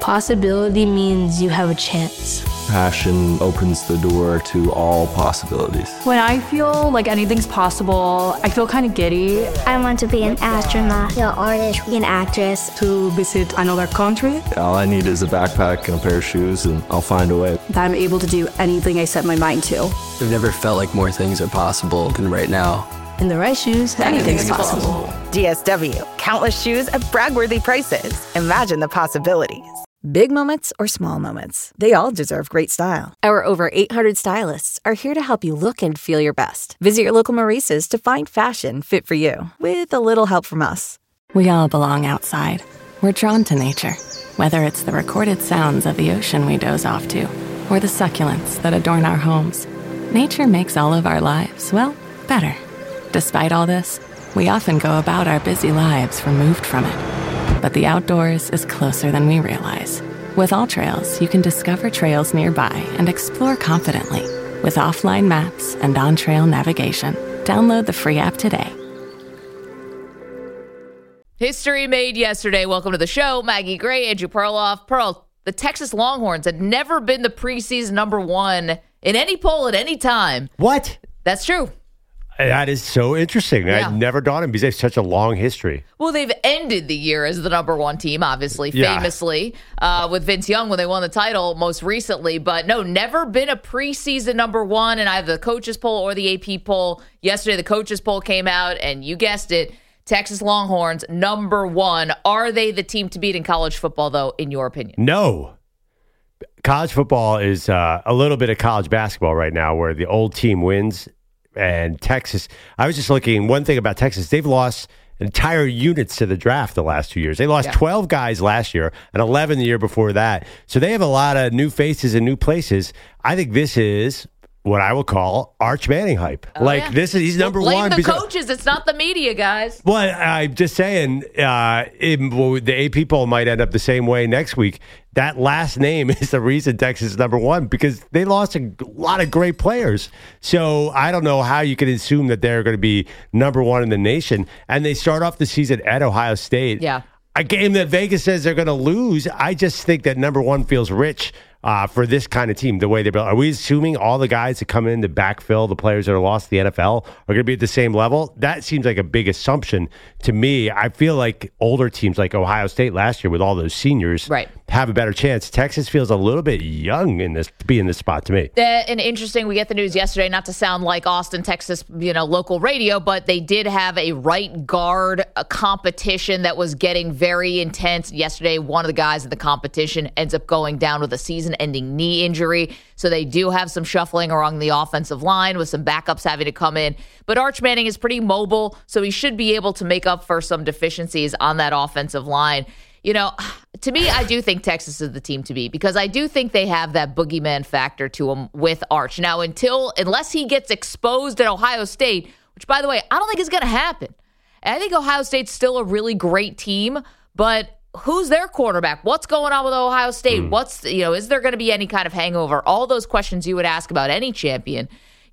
Possibility means you have a chance. Passion opens the door to all possibilities. When I feel like anything's possible, I feel kind of giddy. I want to be an astronaut, an artist, an actress. To visit another country. All I need is a backpack and a pair of shoes, and I'll find a way. That I'm able to do anything I set my mind to. I've never felt like more things are possible than right now. In the right shoes, anything's possible. DSW, countless shoes at brag-worthy prices. Imagine the possibilities. Big moments or small moments, they all deserve great style. Our over 800 stylists are here to help you look and feel your best. Visit your local Maurice's to find fashion fit for you, with a little help from us. We all belong outside. We're drawn to nature, whether it's the recorded sounds of the ocean we doze off to, or the succulents that adorn our homes. Nature makes all of our lives, well, better. Despite all this, we often go about our busy lives removed from it. But the outdoors is closer than we realize. With AllTrails, you can discover trails nearby and explore confidently with offline maps and on-trail navigation. Download the free app today. History made yesterday. Welcome to the show. Maggie Gray, Andrew Perloff. Pearl, the Texas Longhorns had never been the preseason number one in any poll at any time. What? That's true. That is so interesting. Yeah. I never thought because they have such a long history. Well, they've ended the year as the number one team, obviously, famously, with Vince Young when they won the title most recently. But no, never been a preseason number one in either the coaches poll or the AP poll. Yesterday, the coaches poll came out, and you guessed it, Texas Longhorns, number one. Are they the team to beat in college football, though, in your opinion? No. College football is a little bit of college basketball right now where the old team wins. And Texas, I was just looking, one thing about Texas, they've lost entire units to the draft the last 2 years. They lost 12 guys last year and 11 the year before that. So they have a lot of new faces and new places. I think this is what I will call Arch Manning hype. He's number one. Blame the coaches. It's not the media, guys. Well, I'm just saying, the AP poll might end up the same way next week. That last name is the reason Texas is number one because they lost a lot of great players. So I don't know how you can assume that they're going to be number one in the nation. And they start off the season at Ohio State. Yeah. A game that Vegas says they're going to lose. I just think that number one feels rich for this kind of team, the way they build. Are we assuming all the guys that come in to backfill the players that are lost to the NFL are going to be at the same level? That seems like a big assumption to me. I feel like older teams like Ohio State last year with all those seniors have a better chance. Texas feels a little bit young to be in this spot to me. And interesting, we get the news yesterday, not to sound like Austin, Texas, local radio, but they did have a right guard competition that was getting very intense. Yesterday, one of the guys in the competition ends up going down with a season-ending knee injury. So they do have some shuffling along the offensive line with some backups having to come in. But Arch Manning is pretty mobile, so he should be able to make up for some deficiencies on that offensive line. To me, I do think Texas is the team to beat because I do think they have that boogeyman factor to them with Arch. Now, unless he gets exposed at Ohio State, which, by the way, I don't think is going to happen. And I think Ohio State's still a really great team, but who's their quarterback? What's going on with Ohio State? Is there going to be any kind of hangover? All those questions you would ask about any champion.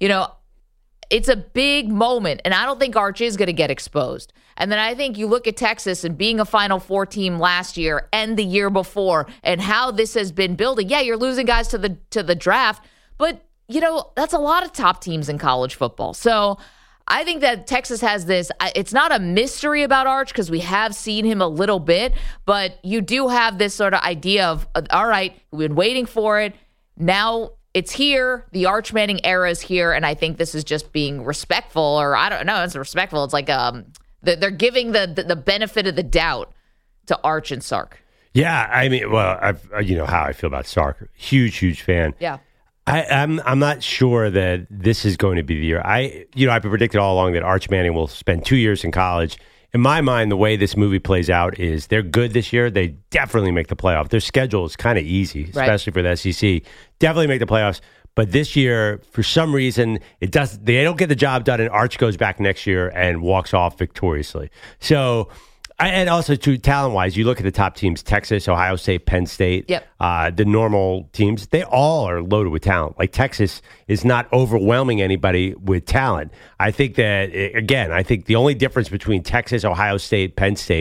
It's a big moment, and I don't think Arch is going to get exposed. And then I think you look at Texas and being a Final Four team last year and the year before and how this has been building. Yeah, you're losing guys to the draft, but, that's a lot of top teams in college football. So I think that Texas has this. It's not a mystery about Arch because we have seen him a little bit, but you do have this sort of idea of, all right, we've been waiting for it. Now it's here. The Arch Manning era is here, and I think this is just being respectful, or I don't know, it's respectful. It's like they're giving the benefit of the doubt to Arch and Sark. Yeah, I mean, well, you know how I feel about Sark. Huge fan. Yeah. I'm not sure that this is going to be the year. I've predicted all along that Arch Manning will spend 2 years in college. In my mind, the way this movie plays out is they're good this year. They definitely make the playoff. Their schedule is kind of easy, especially for the SEC. Definitely make the playoffs. But this year, for some reason, they don't get the job done, and Arch goes back next year and walks off victoriously. So, and also, talent-wise, you look at the top teams, Texas, Ohio State, Penn State, the normal teams, they all are loaded with talent. Like, Texas is not overwhelming anybody with talent. I think that, again, the only difference between Texas, Ohio State, Penn State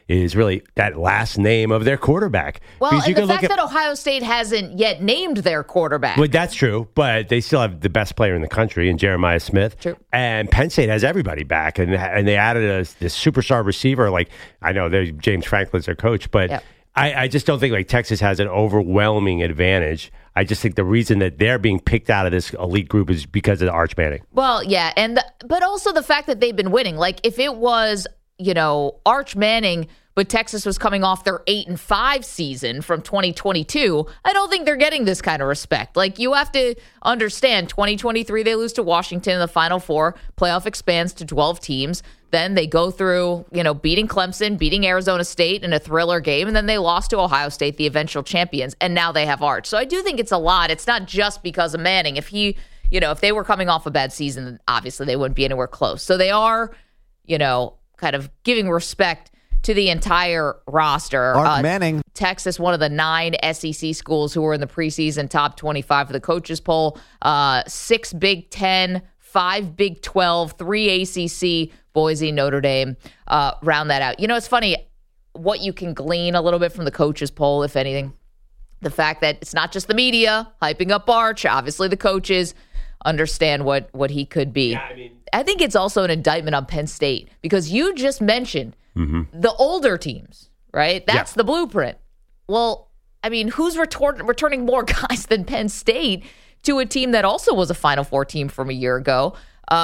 is really that last name of their quarterback. Well, Because and the fact that Ohio State hasn't yet named their quarterback. Well, that's true, but they still have the best player in the country in Jeremiah Smith. True. And Penn State has everybody back, and they added this superstar receiver. Like, I know James Franklin's their coach, but Yep. I just don't think like Texas has an overwhelming advantage. I just think the reason that they're being picked out of this elite group is because of Arch Manning. Well, yeah, but also the fact that they've been winning. Like, if it was, Arch Manning, but Texas was coming off their 8-5 season from 2022, I don't think they're getting this kind of respect. Like, you have to understand, 2023 they lose to Washington in the Final Four. Playoff expands to 12 teams. Then they go through, beating Clemson, beating Arizona State in a thriller game, and then they lost to Ohio State, the eventual champions, and now they have Arch. So I do think it's a lot. It's not just because of Manning. If if they were coming off a bad season, obviously they wouldn't be anywhere close. So they are, kind of giving respect to the entire roster. Arch Manning. Texas, one of the 9 SEC schools who were in the preseason top 25 for the coaches poll. 6 Big Ten, 5 Big 12, 3 ACC, Boise, Notre Dame, round that out. It's funny what you can glean a little bit from the coaches poll, if anything. The fact that it's not just the media hyping up Arch. Obviously, the coaches understand what he could be. Yeah, I think it's also an indictment on Penn State because you just mentioned the older teams, right? That's the blueprint. Well, who's returning more guys than Penn State to a team that also was a Final Four team from a year ago?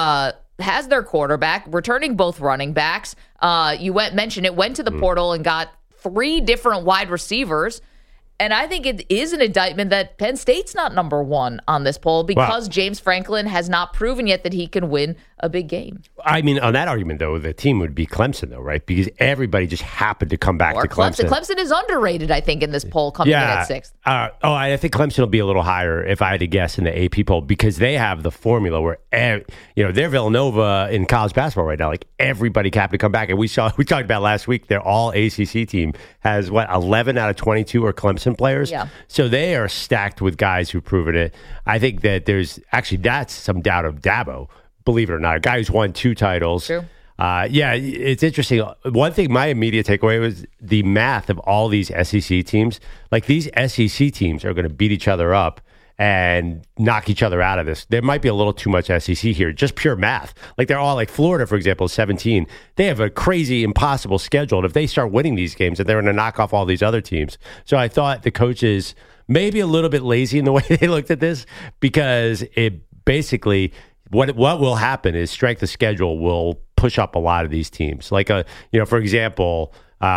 Has their quarterback, returning both running backs. You mentioned it, went to the portal and got 3 different wide receivers. And I think it is an indictment that Penn State's not number 1 on this poll because James Franklin has not proven yet that he can win a big game. On that argument, though, the team would be Clemson, though, right? Because everybody just happened to come back to Clemson. Clemson is underrated, I think, in this poll coming in at 6th. I think Clemson will be a little higher, if I had to guess, in the AP poll because they have the formula where, they're Villanova in college basketball right now. Like, everybody happened to come back. And we talked about last week, their all-ACC team has, 11 out of 22 are Clemson players. Yeah. So they are stacked with guys who've proven it. I think that that's some doubt of Dabo. Believe it or not, a guy who's won 2 titles. True. It's interesting. One thing, my immediate takeaway was the math of all these SEC teams. Like, these SEC teams are going to beat each other up and knock each other out of this. There might be a little too much SEC here, just pure math. Like, they're all like Florida, for example, 17. They have a crazy, impossible schedule. And if they start winning these games, then they're going to knock off all these other teams. So I thought the coaches maybe a little bit lazy in the way they looked at this because it basically... What will happen is strength of schedule will push up a lot of these teams. Like, for example,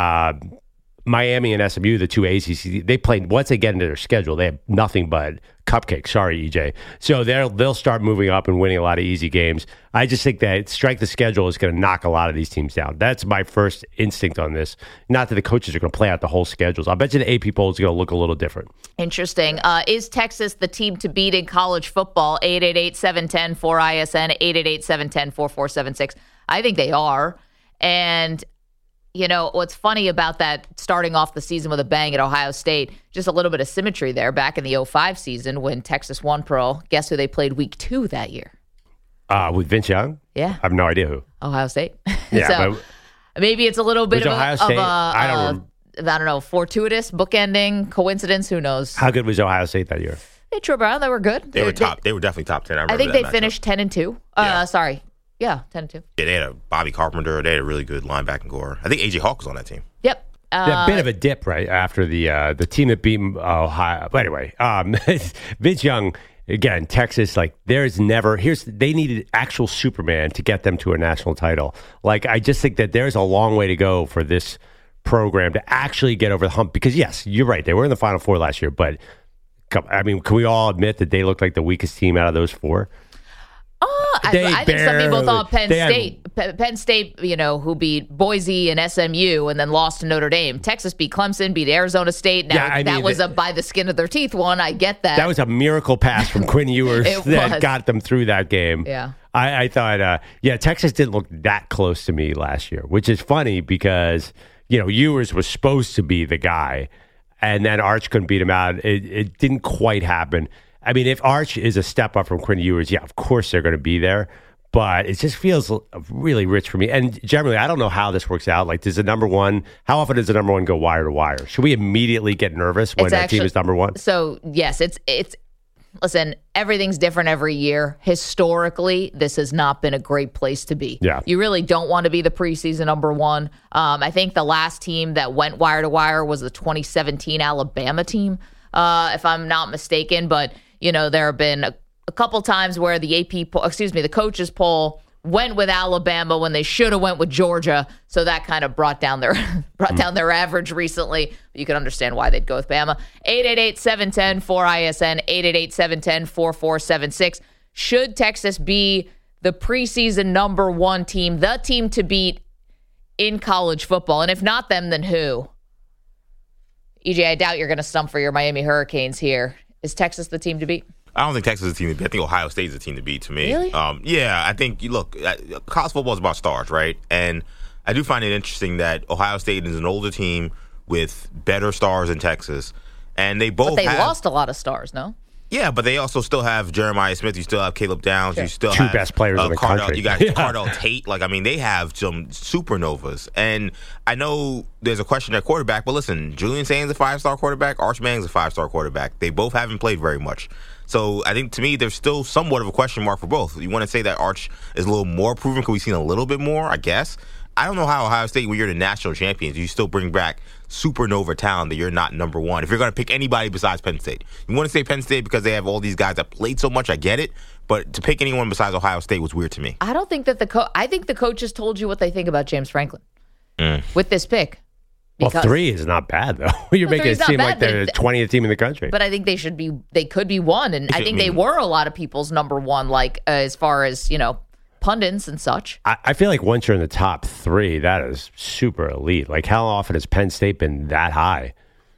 Miami and SMU, the 2 ACC, they played, once they get into their schedule, they have nothing but cupcakes. Sorry, EJ. So they'll start moving up and winning a lot of easy games. I just think that strength of schedule is going to knock a lot of these teams down. That's my first instinct on this. Not that the coaches are going to play out the whole schedules. I'll bet you the AP poll is going to look a little different. Interesting. Is Texas the team to beat in college football? 888-710-4ISN, 888-710-4476. I think they are. And what's funny about that, starting off the season with a bang at Ohio State, just a little bit of symmetry there. Back in the 2005 season when Texas won Pro, guess who they played week 2 that year? With Vince Young? Yeah. I have no idea who. Ohio State. Yeah, so maybe it's a little bit of Ohio State? I don't know, fortuitous, bookending, coincidence, who knows? How good was Ohio State that year? They tripped around. They were good. They were definitely top 10. I think they finished 10-2. Sorry. Yeah, 10-2. Yeah, they had a Bobby Carpenter. They had a really good linebacking core. I think A.J. Hawk was on that team. Yep. A bit of a dip, right, after the team that beat Ohio. But anyway, Vince Young, again, Texas, like, they needed actual Superman to get them to a national title. Like, I just think that there's a long way to go for this program to actually get over the hump. Because, yes, you're right. They were in the Final Four last year. But, can we all admit that they looked like the weakest team out of those 4? I think some people thought Penn State, who beat Boise and SMU and then lost to Notre Dame. Texas beat Clemson, beat Arizona State. Now, that was a by the skin of their teeth one. I get that. That was a miracle pass from Quinn Ewers that got them through that game. Yeah. I thought, Texas didn't look that close to me last year, which is funny because, Ewers was supposed to be the guy, and then Arch couldn't beat him out. It didn't quite happen. If Arch is a step up from Quinn Ewers, of course they're going to be there. But it just feels really rich for me. And generally, I don't know how this works out. Like, does the number one, how often does the number one go wire to wire? Should we immediately get nervous when that team is number one? So, yes, listen, everything's different every year. Historically, this has not been a great place to be. Yeah. You really don't want to be the preseason number one. I think the last team that went wire to wire was the 2017 Alabama team, if I'm not mistaken. But, there have been a couple times where the coaches poll went with Alabama when they should have went with Georgia. So that kind of brought down their average recently. But you can understand why they'd go with Bama. 888-710-4ISN, 888-710-4476. Should Texas be the preseason number one team, the team to beat in college football? And if not them, then who? EJ, I doubt you're going to stump for your Miami Hurricanes here. Is Texas the team to beat? I don't think Texas is a team to beat. I think Ohio State is a team to beat to me. Really? Yeah, I think, look, college football is about stars, right? And I do find it interesting that Ohio State is an older team with better stars than Texas. And they both lost a lot of stars, no? Yeah, but they also still have Jeremiah Smith. You still have Caleb Downs. Sure. You still Two have best players in the country. You got Cardell Tate. They have some supernovas. And I know there's a question at quarterback, but listen, Julian Sainz is a 5-star quarterback. Arch Manning's a 5-star quarterback. They both haven't played very much. So I think, to me, there's still somewhat of a question mark for both. You want to say that Arch is a little more proven because we've seen a little bit more, I guess. I don't know how Ohio State, when you're the national champions, you still bring back supernova talent that you're not number one. If you're going to pick anybody besides Penn State. You want to say Penn State because they have all these guys that played so much, I get it. But to pick anyone besides Ohio State was weird to me. I don't think that I think the coaches told you what they think about James Franklin with this pick. Well, 3 is not bad, though. You're making it seem like they're the 20th team in the country. But I think they could be one. And I think they were a lot of people's number one, as far as, pundits and such. I feel like once you're in the top 3, that is super elite. Like, how often has Penn State been that high?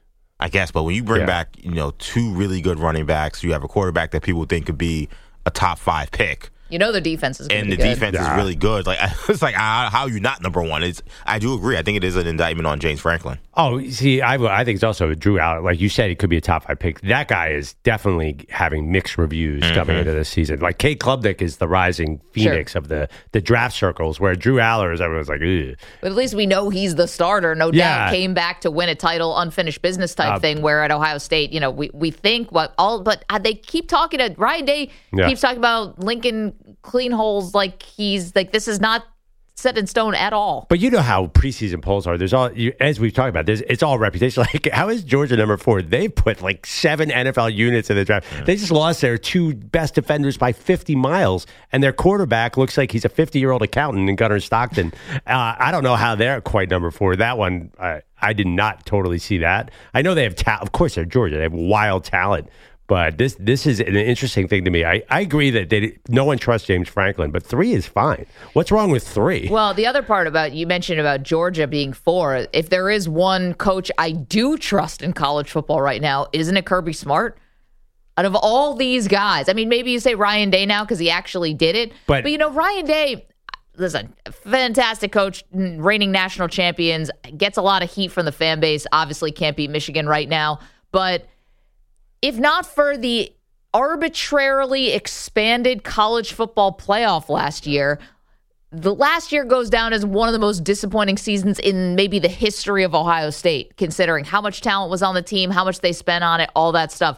I guess, but when you bring back, 2 really good running backs, you have a quarterback that people think could be a top 5 pick. The defense is good. And the defense is really good. It's like, how are you not number one? I do agree. I think it is an indictment on James Franklin. Oh, see, I think it's also Drew Aller. Like you said, he could be a top 5 pick. That guy is definitely having mixed reviews coming into this season. Like, Kate Klubnik is the rising phoenix of the draft circles, where Drew Aller is, everyone's like, ugh. But at least we know he's the starter. No doubt came back to win a title, unfinished business type thing, where at Ohio State, we think but they keep talking to Ryan Day keeps talking about Lincoln clean holes like this is not set in stone at all. But you know how preseason polls are. There's as we've talked about, it's all reputation. Like, how is Georgia number 4? They put 7 NFL units in the draft. They just lost their 2 best defenders by 50 miles, and their quarterback looks like he's a 50-year-old accountant in Gunnar Stockton. I don't know how they're quite number 4. That one, I did not totally see that. I know they have talent. Of course, they're Georgia. They have wild talent. But this is an interesting thing to me. I agree that no one trusts James Franklin, but 3 is fine. What's wrong with 3? Well, the other part you mentioned about Georgia being 4, if there is one coach I do trust in college football right now, isn't it Kirby Smart? Out of all these guys, I mean, maybe you say Ryan Day now because he actually did it. But Ryan Day, listen, fantastic coach, reigning national champions, gets a lot of heat from the fan base, obviously can't beat Michigan right now, but if not for the arbitrarily expanded college football playoff last year, the last year goes down as one of the most disappointing seasons in maybe the history of Ohio State, considering how much talent was on the team, how much they spent on it, all that stuff.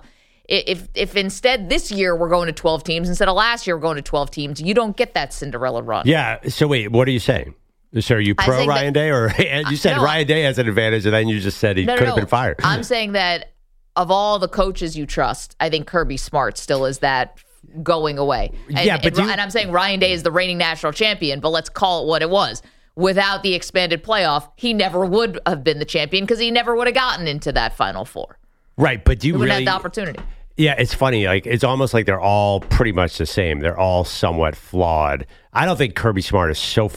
If instead this year we're going to 12 teams, instead of last year we're going to 12 teams, you don't get that Cinderella run. Yeah. So wait, what are you saying? So are you pro Ryan Day, or you said Ryan Day has an advantage, and then you just said he could have been fired? I'm saying that of all the coaches you trust, I think Kirby Smart still is that going away. And I'm saying Ryan Day is the reigning national champion, but let's call it what it was. Without the expanded playoff, he never would have been the champion because he never would have gotten into that Final Four. Right, but do you wouldn't really have the opportunity? Yeah, it's funny. It's almost like they're all pretty much the same. They're all somewhat flawed. I don't think Kirby Smart is so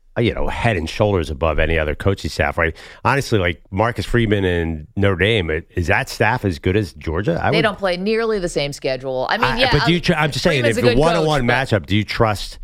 head and shoulders above any other coaching staff, right? Honestly, Marcus Freeman and Notre Dame, is that staff as good as Georgia? They don't play nearly the same schedule. I mean, but I'm just saying, if the one-on-one matchup, do you trust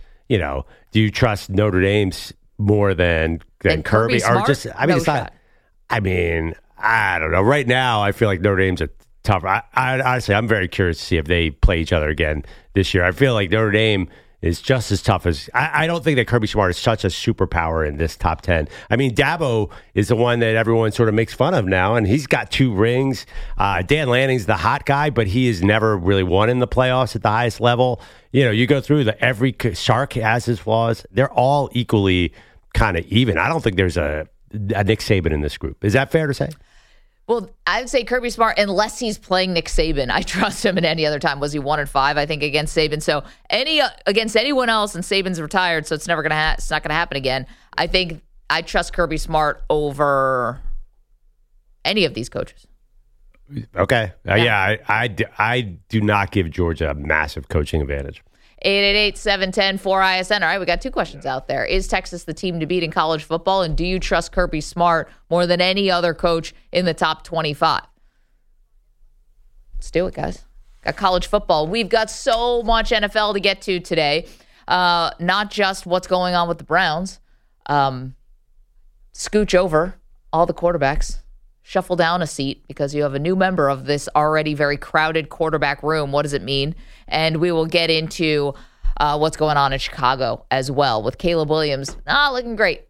Notre Dame's more than Kirby? Smart? Or just, I mean, no it's shot. Not. I mean, I don't know. Right now, I feel like Notre Dame's a tougher. Honestly, I'm very curious to see if they play each other again this year. I feel like Notre Dame, is just as tough as I don't think that Kirby Smart is such a superpower in this top 10. I mean, Dabo is the one that everyone sort of makes fun of now, and he's got 2 rings. Dan Lanning's the hot guy, but he has never really won in the playoffs at the highest level. You know, you go through every Sark has his flaws. They're all equally kind of even. I don't think there's a Nick Saban in this group. Is that fair to say? Well, I would say Kirby Smart, unless he's playing Nick Saban. I trust him at any other time. Was he 1-5? I think against Saban. So against anyone else, and Saban's retired, so it's never gonna it's not gonna happen again. I think I trust Kirby Smart over any of these coaches. Okay, yeah, I do not give Georgia a massive coaching advantage. 888-710-4ISN. All right, we got 2 questions out there. Is Texas the team to beat in college football? And do you trust Kirby Smart more than any other coach in the top 25? Let's do it, guys. Got college football. We've got so much NFL to get to today. Not just what's going on with the Browns. Scooch over all the quarterbacks. Shuffle down a seat because you have a new member of this already very crowded quarterback room. What does it mean? And we will get into what's going on in Chicago as well with Caleb Williams. Looking great.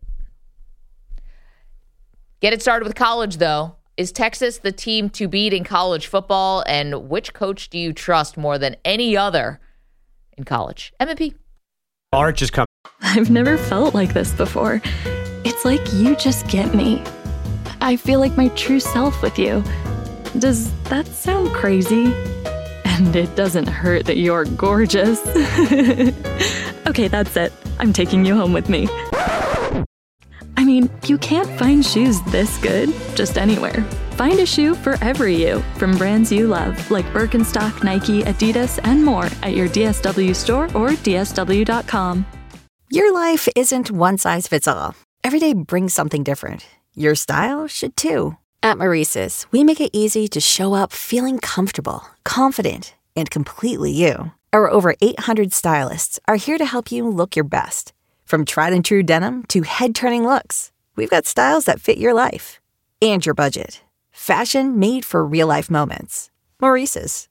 Get it started with college, though. Is Texas the team to beat in college football? And which coach do you trust more than any other in college? M&P. Art just come. I've never felt like this before. It's like you just get me. I feel like my true self with you. Does that sound crazy? And it doesn't hurt that you're gorgeous. Okay, that's it. I'm taking you home with me. I mean, you can't find shoes this good just anywhere. Find a shoe for every you from brands you love, like Birkenstock, Nike, Adidas, and more at your DSW store or DSW.com. Your life isn't one size fits all. Every day brings something different. Your style should too. At Maurice's, we make it easy to show up feeling comfortable, confident, and completely you. Our over 800 stylists are here to help you look your best. From tried and true denim to head-turning looks, we've got styles that fit your life and your budget. Fashion made for real-life moments. Maurice's.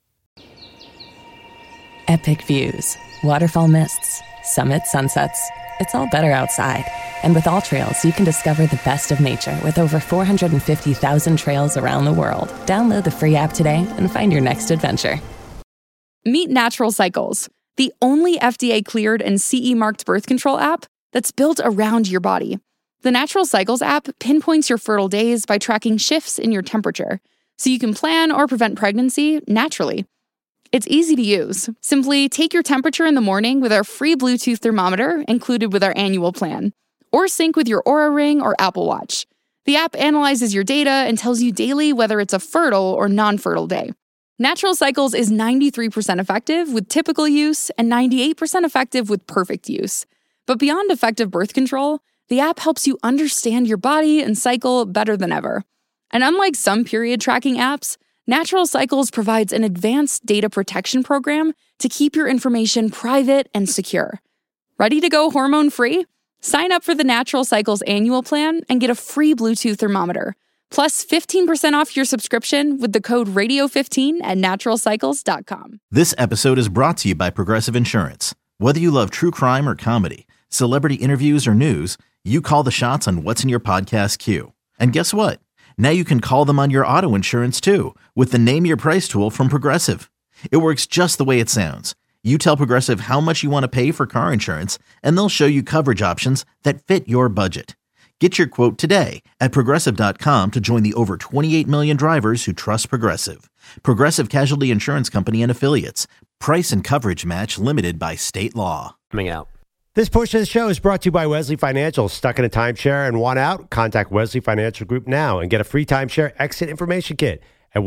Epic views, waterfall mists, summit sunsets. It's all better outside. And with AllTrails, you can discover the best of nature with over 450,000 trails around the world. Download the free app today and find your next adventure. Meet Natural Cycles, the only FDA-cleared and CE-marked birth control app that's built around your body. The Natural Cycles app pinpoints your fertile days by tracking shifts in your temperature, so you can plan or prevent pregnancy naturally. It's easy to use. Simply take your temperature in the morning with our free Bluetooth thermometer included with our annual plan, or sync with your Oura Ring or Apple Watch. The app analyzes your data and tells you daily whether it's a fertile or non-fertile day. Natural Cycles is 93% effective with typical use and 98% effective with perfect use. But beyond effective birth control, the app helps you understand your body and cycle better than ever. And unlike some period tracking apps, Natural Cycles provides an advanced data protection program to keep your information private and secure. Ready to go hormone-free? Sign up for the Natural Cycles annual plan and get a free Bluetooth thermometer, plus 15% off your subscription with the code radio15 at naturalcycles.com. This episode is brought to you by Progressive Insurance. Whether you love true crime or comedy, celebrity interviews or news, you call the shots on what's in your podcast queue. And guess what? Now you can call them on your auto insurance too with the Name Your Price tool from Progressive. It works just the way it sounds. You tell Progressive how much you want to pay for car insurance, and they'll show you coverage options that fit your budget. Get your quote today at Progressive.com to join the over 28 million drivers who trust Progressive. Progressive Casualty Insurance Company and Affiliates. Price and coverage match limited by state law. Coming out. This portion of the show is brought to you by Wesley Financial. Stuck in a timeshare and want out? Contact Wesley Financial Group now and get a free timeshare exit information kit at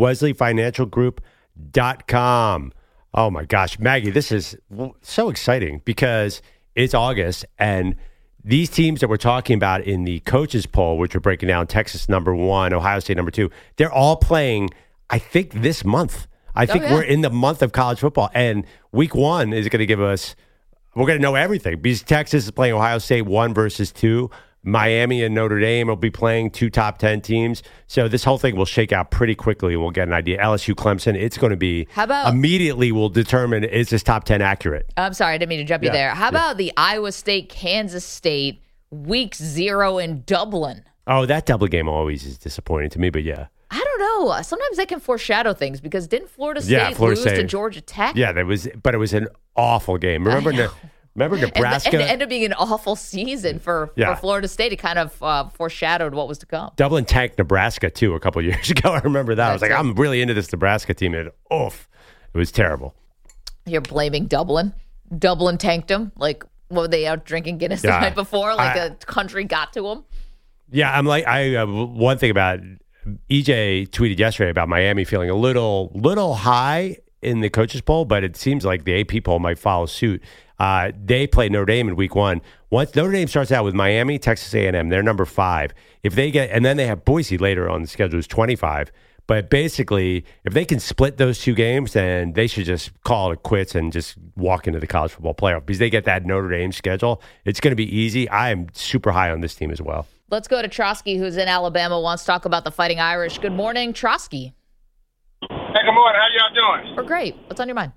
wesleyfinancialgroup.com. Oh my gosh, Maggie, this is so exciting because it's August and these teams that we're talking about in the coaches poll, which we're breaking down, Texas number 1, Ohio State number 2, they're all playing, I think, this month. I think we're in the month of college football, and week 1 is going to give us, we're going to know everything because Texas is playing Ohio State 1 versus 2. Miami and Notre Dame will be playing 2 top 10 teams. So this whole thing will shake out pretty quickly, and we'll get an idea. LSU, Clemson, it's going to be immediately will determine, is this top 10 accurate? I'm sorry, I didn't mean to jump you there. How about the Iowa State, Kansas State, week 0 in Dublin? Oh, that Dublin game always is disappointing to me, but yeah. I don't know. Sometimes they can foreshadow things because didn't Florida State lose to Georgia Tech? Yeah, it was an awful game. Remember Nebraska? And it ended up being an awful season for Florida State. It kind of foreshadowed what was to come. Dublin tanked Nebraska, too, a couple of years ago. I remember that. I was like, I'm really into this Nebraska team. And it was terrible. You're blaming Dublin? Dublin tanked them? Like, what were they out drinking Guinness the night before? Like the country got to them? Yeah, I'm like, one thing about EJ tweeted yesterday about Miami feeling a little high in the coaches poll, but it seems like the AP poll might follow suit. They play Notre Dame in week 1. Once Notre Dame starts out with Miami, Texas A&M, they're number 5. If they get, and then they have Boise later on the schedule, is 25. But basically, if they can split those 2 games, then they should just call it quits and just walk into the college football playoff because they get that Notre Dame schedule. It's going to be easy. I am super high on this team as well. Let's go to Trotsky, who's in Alabama, wants to talk about the Fighting Irish. Good morning, Trotsky. Hey, good morning. How y'all doing? We're great. What's on your mind?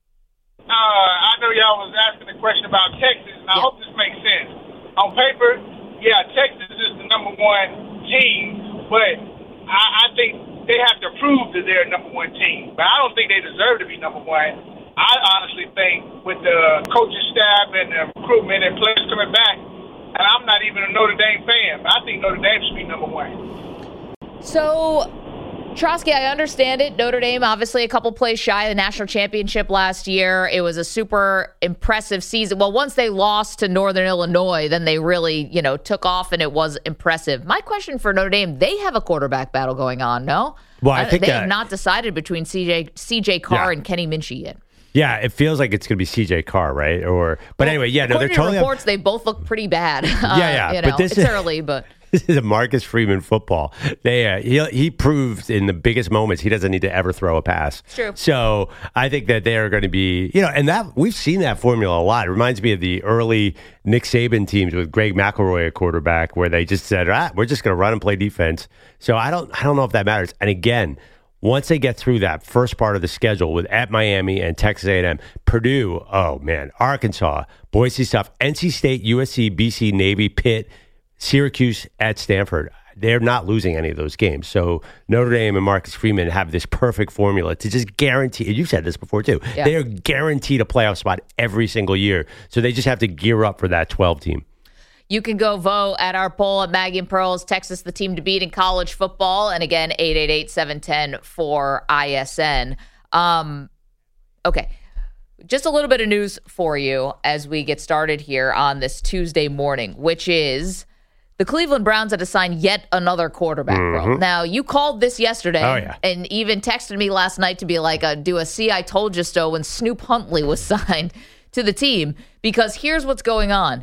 I know y'all was asking a question about Texas, and I hope this makes sense. On paper, Texas is the number 1 team, but I think they have to prove that they're a number 1 team. But I don't think they deserve to be number 1. I honestly think with the coaching staff and the recruitment and players coming back, and I'm not even a Notre Dame fan, but I think Notre Dame should be number 1. So, Trotsky, I understand it. Notre Dame, obviously, a couple plays shy of the national championship last year. It was a super impressive season. Well, once they lost to Northern Illinois, then they really, took off, and it was impressive. My question for Notre Dame, they have a quarterback battle going on, no? Well, I think they have not decided between CJ Carr and Kenny Minchie yet. Yeah, it feels like it's going to be CJ Carr, right? Anyway, they're totally. Reports, they both look pretty bad. But it's early, but. This is a Marcus Freeman football. He proves in the biggest moments he doesn't need to ever throw a pass. It's true. So I think that they are going to be, and that we've seen that formula a lot. It reminds me of the early Nick Saban teams with Greg McElroy at quarterback, where they just said, we're just going to run and play defense. So I don't know if that matters. And again, once they get through that first part of the schedule with at Miami and Texas A&M, Purdue, Arkansas, Boise stuff, NC State, USC, BC, Navy, Pitt, Syracuse at Stanford. They're not losing any of those games. So Notre Dame and Marcus Freeman have this perfect formula to just guarantee, and you've said this before too, they are guaranteed a playoff spot every single year. So they just have to gear up for that 12 team. You can go vote at our poll at Maggie and Pearl's Texas the team to beat in college football. And again, 888-710-4ISN. Okay. Just a little bit of news for you as we get started here on this Tuesday morning, which is the Cleveland Browns had to sign yet another quarterback role. Now, you called this yesterday and even texted me last night to be like, do a see I told you so when Snoop Huntley was signed to the team, because here's what's going on.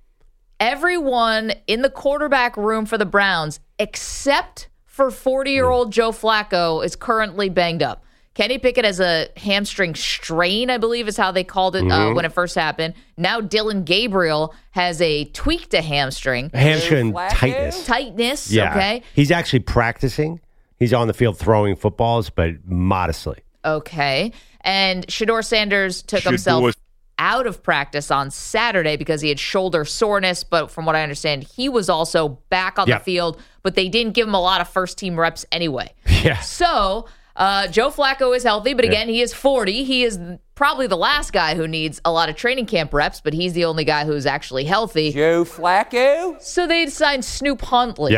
Everyone in the quarterback room for the Browns, except for 40-year-old Joe Flacco, is currently banged up. Kenny Pickett has a hamstring strain, I believe is how they called it when it first happened. Now Dylan Gabriel has a tweaked a hamstring. Hamstring tightness. Yeah. Okay. He's actually practicing. He's on the field throwing footballs, but modestly. Okay. And Shedeur Sanders took himself out of practice on Saturday because he had shoulder soreness. But from what I understand, he was also back on the field, but they didn't give him a lot of first-team reps anyway. Yeah. So Joe Flacco is healthy, but again, he is 40. He is probably the last guy who needs a lot of training camp reps, but he's the only guy who's actually healthy. Joe Flacco? So they signed Snoop Huntley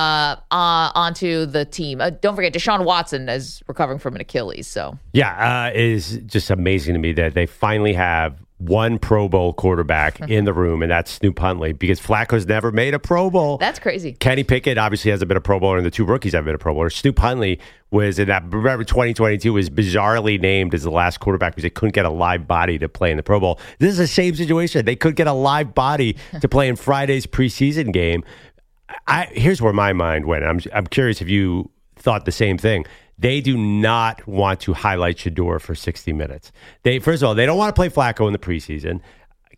onto the team. Don't forget, Deshaun Watson is recovering from an Achilles. So it is just amazing to me that they finally have one Pro Bowl quarterback in the room, and that's Snoop Huntley, because Flacco's never made a Pro Bowl. That's crazy. Kenny Pickett obviously hasn't been a Pro Bowler, and the two rookies haven't been a Pro Bowler. Snoop Huntley was in that, remember 2022 was bizarrely named as the last quarterback because they couldn't get a live body to play in the Pro Bowl. This is the same situation. They could get a live body to play in Friday's preseason game. Here's where my mind went. I'm curious if you thought the same thing. They do not want to highlight Shedeur for 60 minutes. First of all, they don't want to play Flacco in the preseason.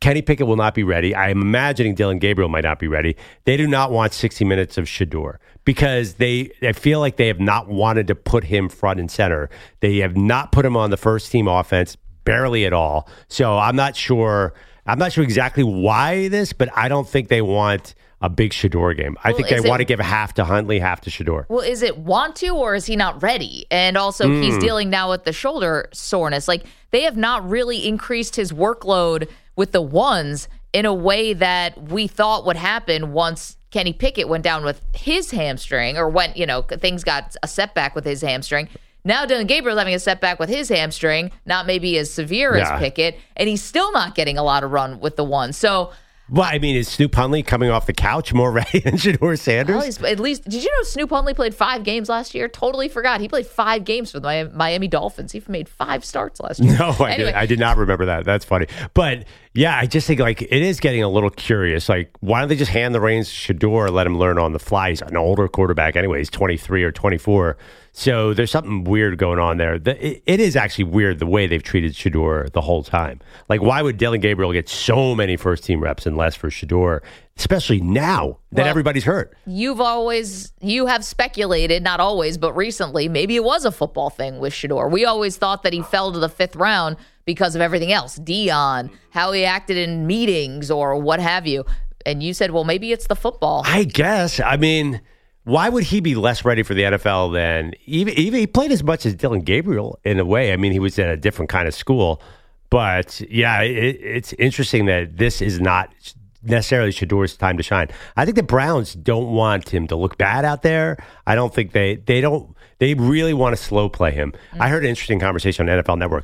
Kenny Pickett will not be ready. I'm imagining Dylan Gabriel might not be ready. They do not want 60 minutes of Shedeur because they feel like they have not wanted to put him front and center. They have not put him on the first team offense, barely at all. So I'm not sure exactly why this, but I don't think they want a big Shedeur game. I think they want to give half to Huntley, half to Shedeur. Well, is it want to, or is he not ready? And also, he's dealing now with the shoulder soreness. Like, they have not really increased his workload with the ones in a way that we thought would happen once Kenny Pickett went down with his hamstring, or when, things got a setback with his hamstring. Now Dylan Gabriel's having a setback with his hamstring, not maybe as severe as Pickett, and he's still not getting a lot of run with the one. So, well, I mean, is Snoop Huntley coming off the couch more ready than Shedeur Sanders? Well, at least, did you know Snoop Huntley played 5 games last year? Totally forgot. He played 5 games for the Miami Dolphins. He made 5 starts last year. No, I did not remember that. That's funny. But yeah, I just think like it is getting a little curious. Like, why don't they just hand the reins to Shedeur and let him learn on the fly? He's an older quarterback anyway. He's 23 or 24. So there's something weird going on there. It is actually weird the way they've treated Shedeur the whole time. Like, why would Dylan Gabriel get so many first-team reps and less for Shedeur, especially now that everybody's hurt? You have speculated, not always, but recently, maybe it was a football thing with Shedeur. We always thought that he fell to the 5th round because of everything else, Dion, how he acted in meetings or what have you. And you said, well, maybe it's the football. I guess. I mean, why would he be less ready for the NFL than even he played as much as Dylan Gabriel in a way? I mean, he was at a different kind of school. But, yeah, it's interesting that this is not necessarily Shedeur's time to shine. I think the Browns don't want him to look bad out there. I don't think they really want to slow play him. I heard an interesting conversation on NFL Network.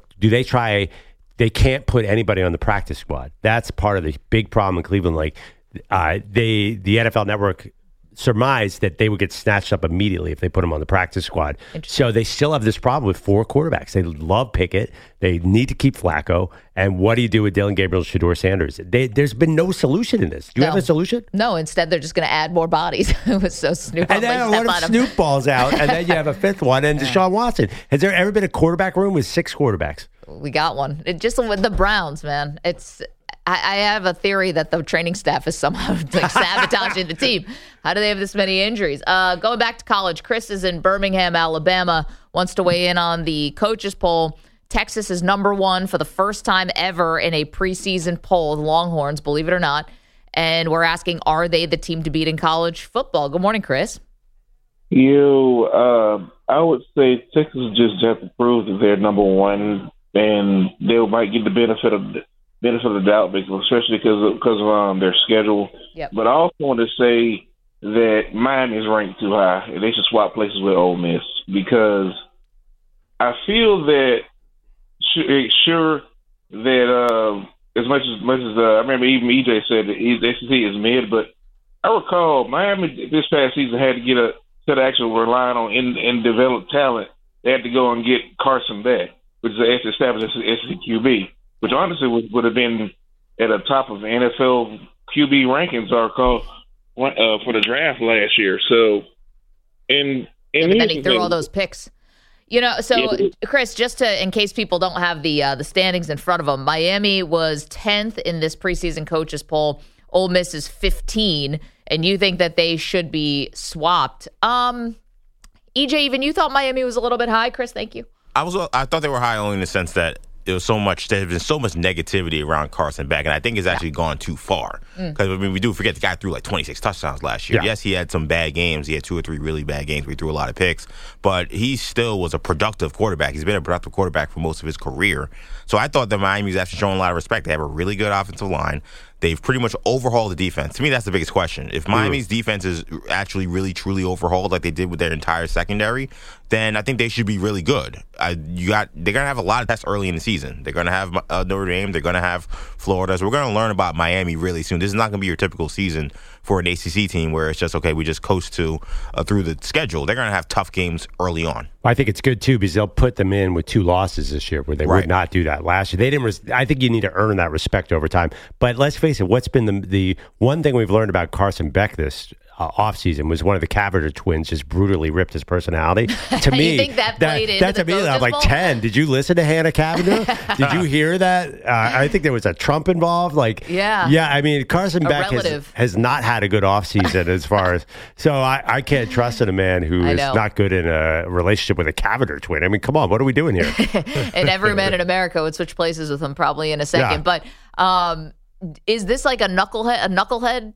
They can't put anybody on the practice squad. That's part of the big problem in Cleveland. Like, the NFL Network surmised that they would get snatched up immediately if they put him on the practice squad. So they still have this problem with 4 quarterbacks. They love Pickett. They need to keep Flacco. And what do you do with Dylan Gabriel and Shedeur Sanders? There's been no solution in this. Do you have a solution? No, instead they're just going to add more bodies. It was so Snoop. And then what if Snoop balls out, and then you have a 5th one, and Deshaun Watson? Has there ever been a quarterback room with 6 quarterbacks? We got one. Just with the Browns, man. I have a theory that the training staff is somehow like sabotaging the team. How do they have this many injuries? Going back to college, Chris is in Birmingham, Alabama, wants to weigh in on the coaches poll. Texas is number 1 for the first time ever in a preseason poll, the Longhorns, believe it or not. And we're asking, are they the team to beat in college football? Good morning, Chris. I would say Texas just have to prove that they're number 1, and they might get the benefit of the doubt, especially because of their schedule. Yep. But I also want to say that Miami is ranked too high. They should swap places with Ole Miss, because I feel that sure that as much as I remember even EJ said that the SEC is mid, but I recall Miami this past season had to get instead of actually relying on in developed talent, they had to go and get Carson back, which is the established SEC QB. Which honestly would have been at the top of NFL QB rankings for the draft last year. So, and then he threw all those picks. Chris, just in case people don't have the standings in front of them, Miami was 10th in this preseason coaches poll. Ole Miss is 15, and you think that they should be swapped. EJ, even you thought Miami was a little bit high, Chris? Thank you. I thought they were high only in the sense that there's been so much negativity around Carson Beck, and I think it's actually gone too far. Because we do forget the guy threw like 26 touchdowns last year. Yeah. Yes, he had some bad games. He had 2 or 3 really bad games where he threw a lot of picks, but he still was a productive quarterback. He's been a productive quarterback for most of his career. So I thought that Miami's actually showing a lot of respect. They have a really good offensive line. They've pretty much overhauled the defense. To me, that's the biggest question. If Miami's defense is actually really, truly overhauled like they did with their entire secondary, then I think they should be really good. They're going to have a lot of tests early in the season. They're going to have Notre Dame. They're going to have Florida. So we're going to learn about Miami really soon. This is not going to be your typical season for an ACC team where it's just, okay, we just coast through the schedule. They're going to have tough games early on. I think it's good, too, because they'll put them in with 2 losses this year where they would not do that last year. They didn't. I think you need to earn that respect over time. But let's face it, what's been the one thing we've learned about Carson Beck this offseason was one of the Cavender twins just brutally ripped his personality. To me, you think that played into to me, I'm like 10. Did you listen to Hannah Cavender? Did you hear that? I think there was a Trump involved. Yeah. I mean, Carson Beck has not had a good offseason as far as. So I can't trust in a man who is not good in a relationship with a Cavender twin. I mean, come on, what are we doing here? And every man in America would switch places with him probably in a second. Yeah. But is this like a knucklehead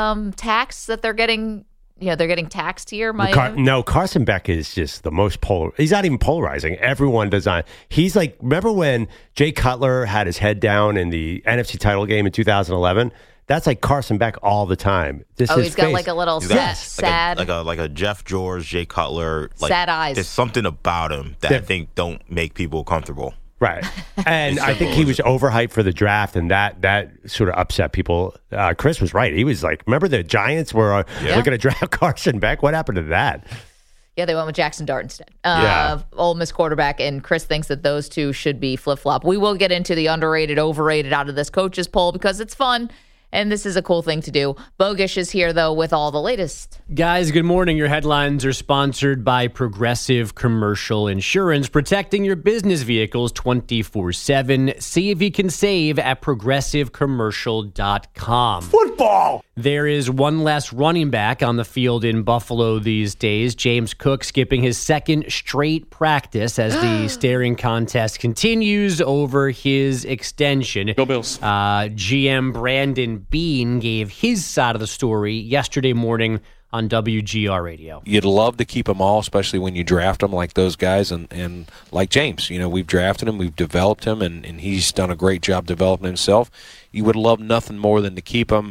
tax that they're getting? They're getting taxed here. No, Carson Beck is just the most polar. He's not even polarizing. Everyone does not. He's like, remember when Jay Cutler had his head down in the NFC title game in 2011? That's like Carson Beck all the time. He's got like a little sad, like a Jeff George, Jay Cutler, sad eyes. There's something about him that I think don't make people comfortable. Right. And I think he was overhyped for the draft, and that sort of upset people. Chris was right. He was like, remember the Giants were looking to draft Carson Beck? What happened to that? Yeah, they went with Jackson Dart instead. Ole Miss quarterback, and Chris thinks that those two should be flip-flop. We will get into the underrated, overrated out of this coaches poll because it's fun. And this is a cool thing to do. Bogish is here, though, with all the latest. Guys, good morning. Your headlines are sponsored by Progressive Commercial Insurance, protecting your business vehicles 24/7. See if you can save at progressivecommercial.com. Football! There is one less running back on the field in Buffalo these days. James Cook skipping his second straight practice as the staring contest continues over his extension. Go Bills. GM Brandon Beane gave his side of the story yesterday morning on WGR Radio. You'd love to keep them all, especially when you draft them like those guys and like James. We've drafted him, we've developed him, and he's done a great job developing himself. You would love nothing more than to keep him,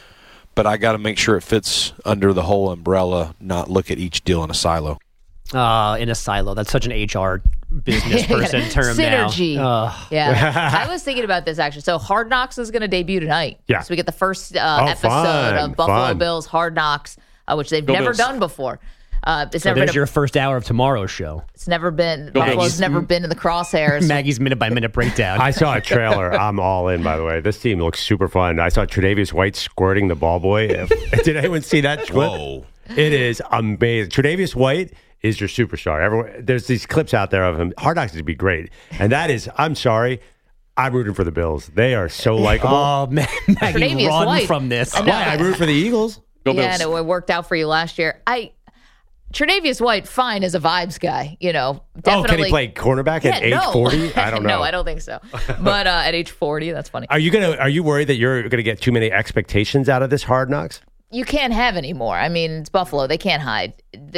but I got to make sure it fits under the whole umbrella, not look at each deal in a silo. In a silo. That's such an HR business person term Synergy. now. Yeah. I was thinking about this, actually. So Hard Knocks is going to debut tonight. Yeah. So we get the first episode of Buffalo Bills Hard Knocks, which they've never done before. There's your first hour of tomorrow's show. It's never been. Buffalo's never been in the crosshairs. Maggie's minute-by-minute breakdown. I saw a trailer. I'm all in, by the way. This team looks super fun. I saw Tre'Davious White squirting the ball boy. Did anyone see that clip? Whoa. It is amazing. Tre'Davious White is your superstar. There's these clips out there of him. Hard Knocks would be great. And that is, I'm sorry, I'm rooting for the Bills. They are so likable. Oh, man. Maggie, run from this. Why? I root for the Eagles. Go Bills. And it worked out for you last year. Tre'Davious White, fine as a vibes guy, definitely. Oh, can he play cornerback at age 40? I don't know. No, I don't think so. But at age 40, that's funny. Are you worried that you're gonna get too many expectations out of this Hard Knocks? You can't have any more. I mean, it's Buffalo. They can't hide.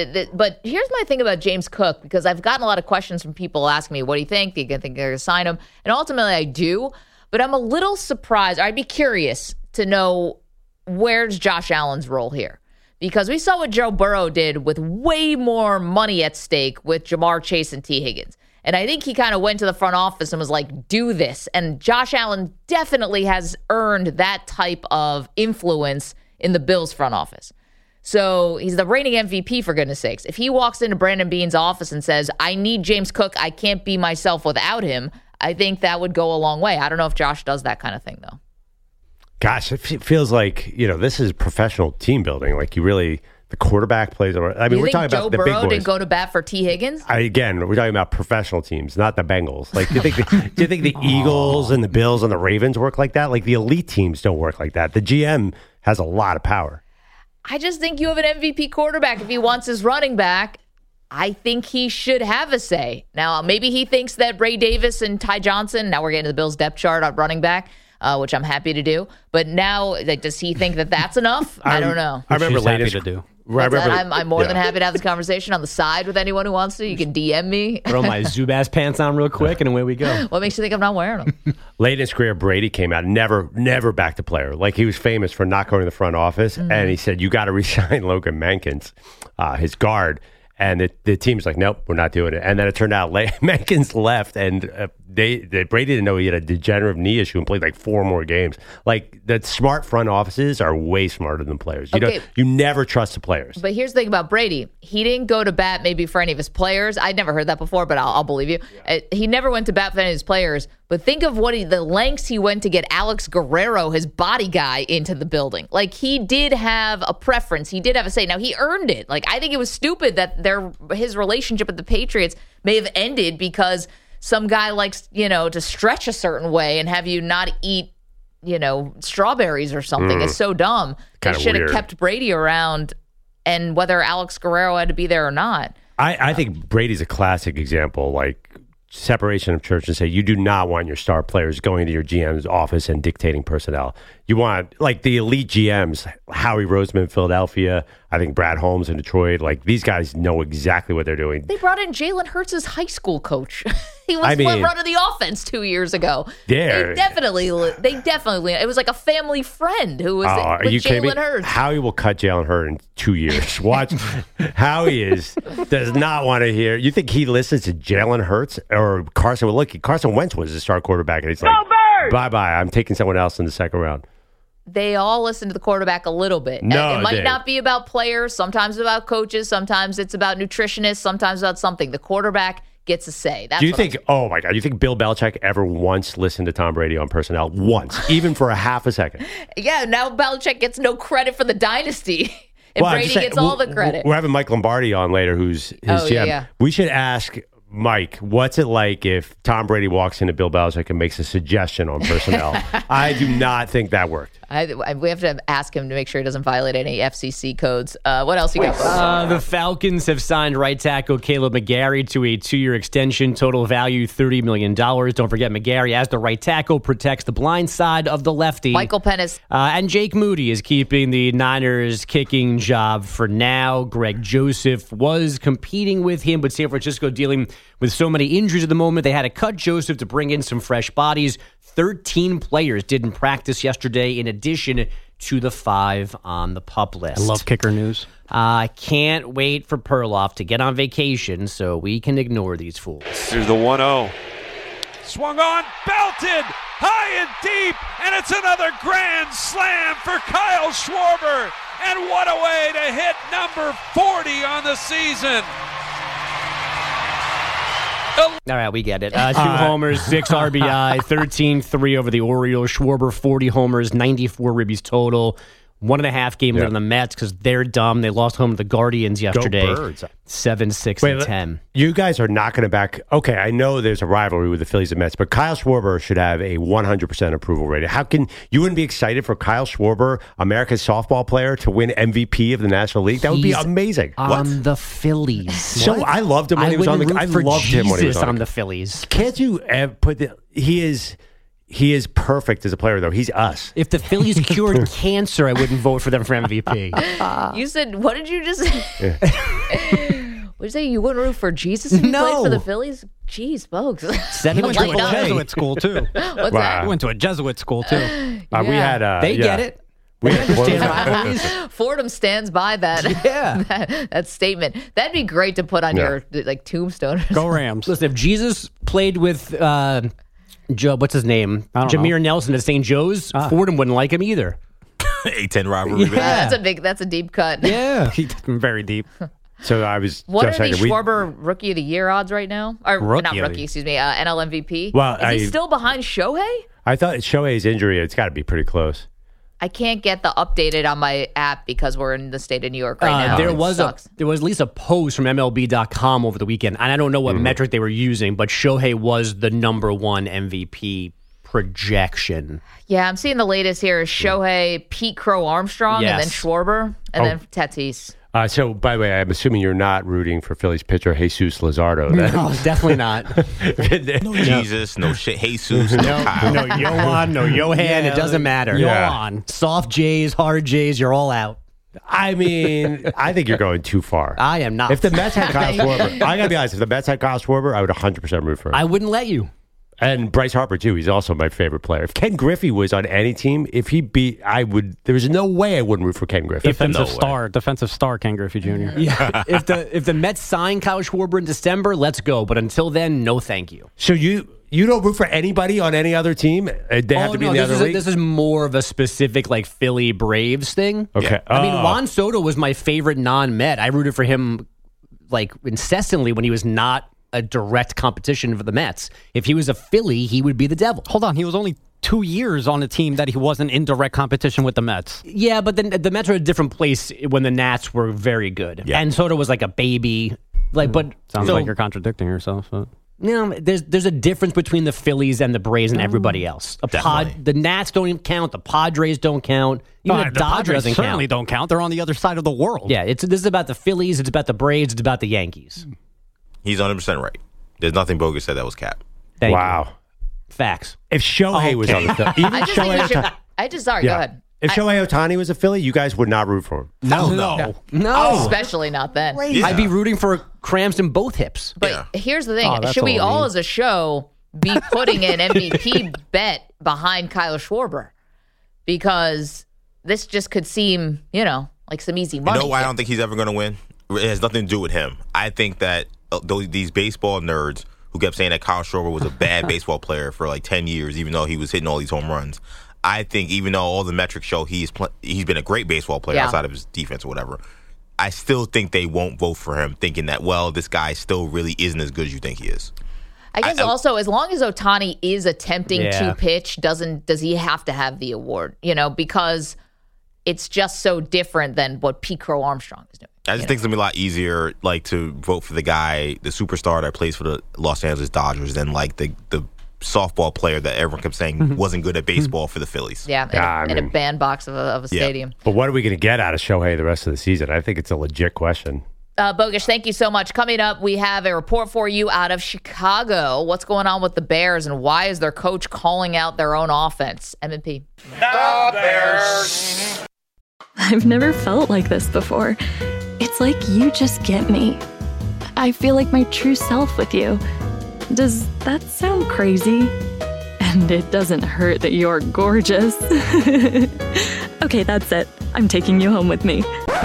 But here's my thing about James Cook, because I've gotten a lot of questions from people asking me, what do you think? Do you think they're going to sign him? And ultimately, I do. But I'm a little surprised. I'd be curious to know where's Josh Allen's role here. Because we saw what Joe Burrow did with way more money at stake with Jamar Chase and T. Higgins. And I think he kind of went to the front office and was like, do this. And Josh Allen definitely has earned that type of influence in the Bills front office. So he's the reigning MVP, for goodness sakes. If he walks into Brandon Beane's office and says, I need James Cook, I can't be myself without him, I think that would go a long way. I don't know if Josh does that kind of thing, though. Gosh, it feels like, this is professional team building. Like the quarterback plays. I mean, we're talking about the big boys. Joe Burrow didn't go to bat for T. Higgins? Again, we're talking about professional teams, not the Bengals. Like, do you think the Eagles and the Bills and the Ravens work like that? Like, the elite teams don't work like that. The GM has a lot of power. I just think you have an MVP quarterback. If he wants his running back, I think he should have a say. Now, maybe he thinks that Ray Davis and Ty Johnson, now we're getting to the Bills depth chart on running back, which I'm happy to do. But now, does he think that that's enough? I don't know. I remember happy to do. I'm more than happy to have this conversation on the side with anyone who wants to. You can DM me. Throw my Zubaz pants on real quick, and away we go. What makes you think I'm not wearing them? Late in his career, Brady came out, never backed a player. Like, he was famous for not going to the front office, and he said, you got to re-sign Logan Mankins, his guard. And the team's like, nope, we're not doing it. And then it turned out Mankins left, and Brady didn't know he had a degenerative knee issue and played like 4 more games. Like, the smart front offices are way smarter than players. You never trust the players. But here's the thing about Brady. He didn't go to bat maybe for any of his players. I'd never heard that before, but I'll believe you. Yeah. He never went to bat for any of his players. But think of the lengths he went to get Alex Guerrero, his body guy, into the building. Like, he did have a preference. He did have a say. Now, he earned it. Like, I think it was stupid that his relationship with the Patriots may have ended because some guy likes, to stretch a certain way and have you not eat, strawberries or something. It's so dumb. They should have kept Brady around, and whether Alex Guerrero had to be there or not. I think Brady's a classic example, like, separation of church and state. You do not want your star players going to your GM's office and dictating personnel. You want, like, the elite GMs, Howie Roseman, Philadelphia, I think Brad Holmes in Detroit. Like, these guys know exactly what they're doing. They brought in Jalen Hurts' high school coach. He was running the offense 2 years ago. They definitely, it was like a family friend who was with Jalen Hurts. Howie will cut Jalen Hurts in 2 years. Watch. Howie does not want to hear. You think he listens to Jalen Hurts or Carson? Well, look, Carson Wentz was the star quarterback, and he's like, bye-bye, I'm taking someone else in the second round. They all listen to the quarterback a little bit. No, it might not be about players. Sometimes about coaches. Sometimes it's about nutritionists. Sometimes about something. The quarterback gets a say. That's Do you think, oh my God, you think Bill Belichick ever once listened to Tom Brady on personnel? Once, even for a half a second? Yeah, now Belichick gets no credit for the dynasty. And Brady gets all the credit. We're having Mike Lombardi on later, who's his GM. Yeah. We should ask Mike, what's it like if Tom Brady walks into Bill Belichick and makes a suggestion on personnel? I do not think that worked. We have to ask him to make sure he doesn't violate any FCC codes. What else you got? The Falcons have signed right tackle Caleb McGarry to a 2-year extension, total value $30 million. Don't forget, McGarry, as the right tackle, protects the blind side of the lefty. Michael Pennis. And Jake Moody is keeping the Niners kicking job for now. Greg Joseph was competing with him, but San Francisco dealing with so many injuries at the moment, they had to cut Joseph to bring in some fresh bodies. 13 players didn't practice yesterday in addition to the 5 on the PUP list. I love kicker news. I can't wait for Perloff to get on vacation so we can ignore these fools. Here's the 1-0. Swung on, belted, high and deep, and it's another grand slam for Kyle Schwarber. And what a way to hit number 40 on the season. All right, we get it. 2 homers, 6 RBI, 13-3 over the Orioles. Schwarber, 40 homers, 94 ribbies total. 1.5 game lead on the Mets because they're dumb. They lost home to the Guardians yesterday. Go Birds. 7-6-10. You guys are not going to back. Okay, I know there's a rivalry with the Phillies and Mets, but Kyle Schwarber should have a 100% approval rating. How can you wouldn't be excited for Kyle Schwarber, America's softball player, to win MVP of the National League? That would be amazing. On the Phillies. So I loved him when he was on the. I loved him when he was on the Phillies. Can't you put the? He is perfect as a player, though. He's us. If the Phillies cured cancer, I wouldn't vote for them for MVP. You said, what did you just say? What did you say? You wouldn't root for Jesus if he played for the Phillies? Jeez, folks. He went to a Jesuit school, too. What's that? He went to a Jesuit school, too. We had... they get it. We understand. Fordham stands by that. that statement. That'd be great to put on your tombstone. Go Rams. Listen, if Jesus played with... Joe, what's his name? Jameer Nelson at St. Joe's. Fordham wouldn't like him either. A-10 rivalry. Yeah, that's a deep cut. Yeah, very deep. So I was. What are the Schwarber Rookie of the Year odds right now? Or not rookie, excuse me. NL MVP. Well, is he still behind Shohei? I thought Shohei's injury. It's got to be pretty close. I can't get the updated on my app because we're in the state of New York right now. There was at least a post from MLB.com over the weekend, and I don't know what metric they were using, but Shohei was the number 1 MVP projection. Yeah, I'm seeing the latest here is Shohei, Pete Crow Armstrong, and then Schwarber, and then Tatis. So, by the way, I'm assuming you're not rooting for Phillies pitcher Jesus Luzardo. No, definitely not. No Jesus, no shit. Jesus, no Kyle. No Johan, no Johan. It doesn't matter. Johan. Soft J's, hard J's, you're all out. I mean, I think you're going too far. I am not. If the Mets had Kyle Schwarber, I got to be honest, if the Mets had Kyle Schwarber, I would 100% root for him. I wouldn't let you. And Bryce Harper, too. He's also my favorite player. If Ken Griffey was on any team, if he beat, I would. There's no way I wouldn't root for Ken Griffey. Defensive star Ken Griffey Jr. Yeah. if the Mets sign Kyle Schwarber in December, let's go. But until then, no thank you. So you don't root for anybody on any other team? They have to be in the other league? This is more of a specific Philly Braves thing. Okay. I mean, Juan Soto was my favorite non-Met. I rooted for him incessantly when he was not a direct competition for the Mets. If he was a Philly, he would be the Devil. Hold on, he was only 2 years on a team that he wasn't in direct competition with the Mets. Yeah, but then the Mets were a different place when the Nats were very good. Yeah. And Soto was like a baby. Sounds like you're contradicting yourself. But. No, there's a difference between the Phillies and the Braves and everybody else. The Nats don't even count. The Padres don't count. Even the Dodgers doesn't certainly count. Don't count. They're on the other side of the world. Yeah, this is about the Phillies. It's about the Braves. It's about the Yankees. He's 100% right. There's nothing Bogus said that was cap. Wow. Facts. If Shohei was on the Philly, even I just think we should. Sorry, go ahead. If Shohei Ohtani was a Philly, you guys would not root for him. No. Especially not then. Yeah. I'd be rooting for cramps in both hips. But here's the thing. Should we all as a show be putting an MVP bet behind Kyle Schwarber? Because this just could seem, like some easy money. You know why I don't think he's ever going to win? It has nothing to do with him. I think that these baseball nerds who kept saying that Kyle Schwarber was a bad baseball player for like 10 years, even though he was hitting all these home runs. I think even though all the metrics show he's been a great baseball player outside of his defense or whatever, I still think they won't vote for him thinking that, well, this guy still really isn't as good as you think he is. I guess also, as long as Ohtani is attempting to pitch, does he have to have the award? Because it's just so different than what Pete Crow Armstrong is doing. I just think it's going to be a lot easier to vote for the guy, the superstar that plays for the Los Angeles Dodgers than the softball player that everyone kept saying wasn't good at baseball for the Phillies. Yeah, in a bandbox of a stadium. But what are we going to get out of Shohei the rest of the season? I think it's a legit question. Bogus, thank you so much. Coming up, we have a report for you out of Chicago. What's going on with the Bears and why is their coach calling out their own offense? M&P. The Bears. I've never felt like this before. It's like you just get me. I feel like my true self with you. Does that sound crazy? And it doesn't hurt that you're gorgeous. Okay, that's it. I'm taking you home with me.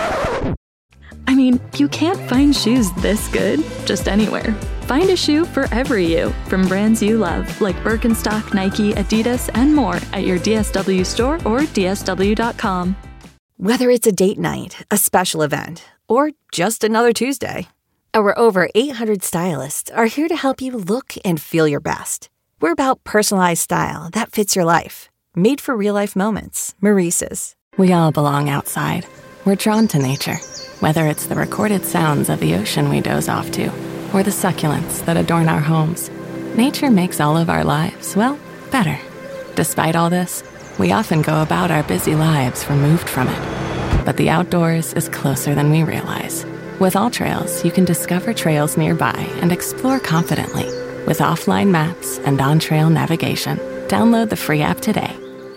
I mean, you can't find shoes this good just anywhere. Find a shoe for every you from brands you love, like Birkenstock, Nike, Adidas, and more at your DSW store or DSW.com. Whether it's a date night, a special event, or just another Tuesday, our over 800 stylists are here to help you look and feel your best. We're about personalized style that fits your life. Made for real-life moments. Maurice's. We all belong outside. We're drawn to nature. Whether it's the recorded sounds of the ocean we doze off to, or the succulents that adorn our homes, nature makes all of our lives, well, better. Despite all this, we often go about our busy lives removed from it. But the outdoors is closer than we realize. With AllTrails, you can discover trails nearby and explore confidently. With offline maps and on-trail navigation, download the free app today.